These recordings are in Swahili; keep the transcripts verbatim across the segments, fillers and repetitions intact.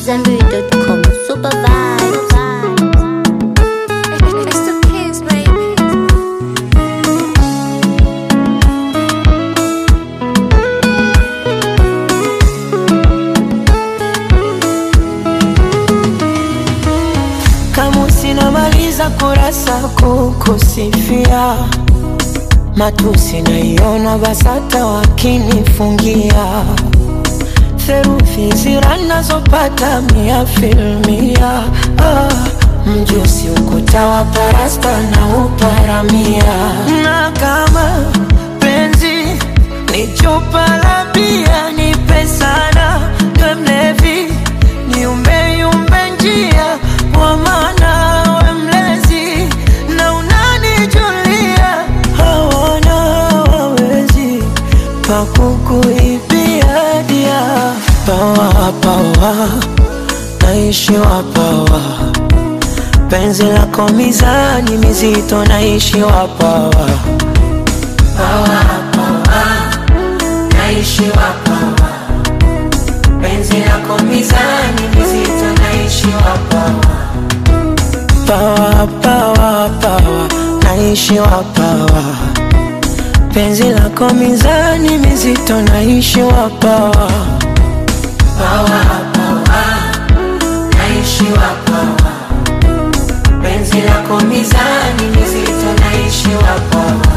Zambi dot com. Super vibes. It's the kids, baby. Kama sinamaliza kurasa kukusifia, matusi naiona basata wakinifungia, theruthi zirana zopata mia filmia. Ah, mjusi ukuta wa parasta na uparamia. Na kama penzi ni chupa la bia, nipe sana we mlevi, niumbe yumbe njia kwa maana we mlezi na unanijulia. Hawana wawezi pakukuibia dia. Pawa pawa naishi wapawa, penzi lako mizani mizito naishi wapawa. Pawa pawa naishi wapawa, penzi lako mizani mizito naishi wapawa. Pawa pawa pawa naishi wapawa, penzi lako mizani mizito naishi wapawa. Pawa pawa naishi wapawa, penzi lako mizani mizito naishi wapawa.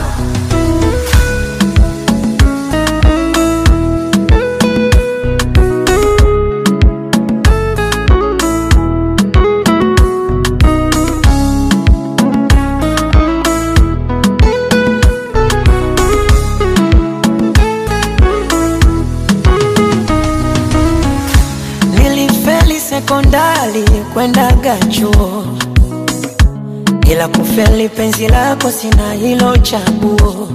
Sekondari kwenda gachuo, ila kufeli penzi lako sina hilo chaguo.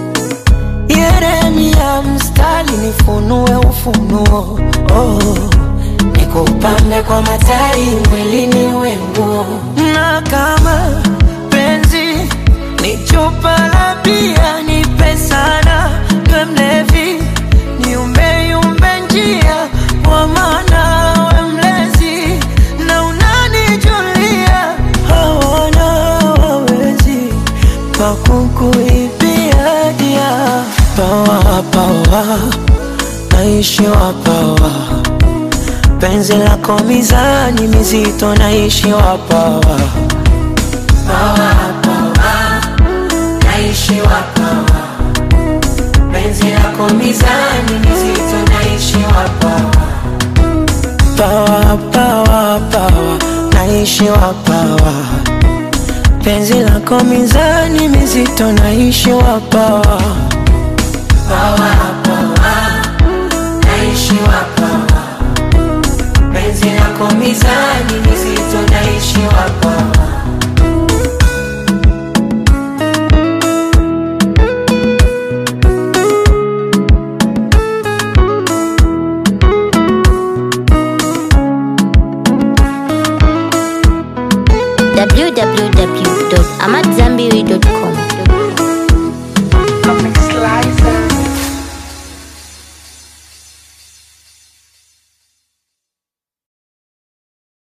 Yeremia mstari nifunue ufunuo, oh, nikupambe kwa matari mwilini wenguo. Na kama penzi ni chupa la bia, nipe sana we mlevi, niumbe yumbe njia kwa maana pakukuibia dia. Pawa pawa naishi wapawa, penzi lako mizani mizito naishi wapawa. Pawa pawa naishi wapawa, penzi lako mizani mizito naishi wapawa. Pawa pawa pawa naishi wapawa, penzi lako mizani mizito naishi wapawa. Pawa pawa naishi wapawa, penzi lako mizani mizito naishi wapawa. w w w dot amadzambiri dot com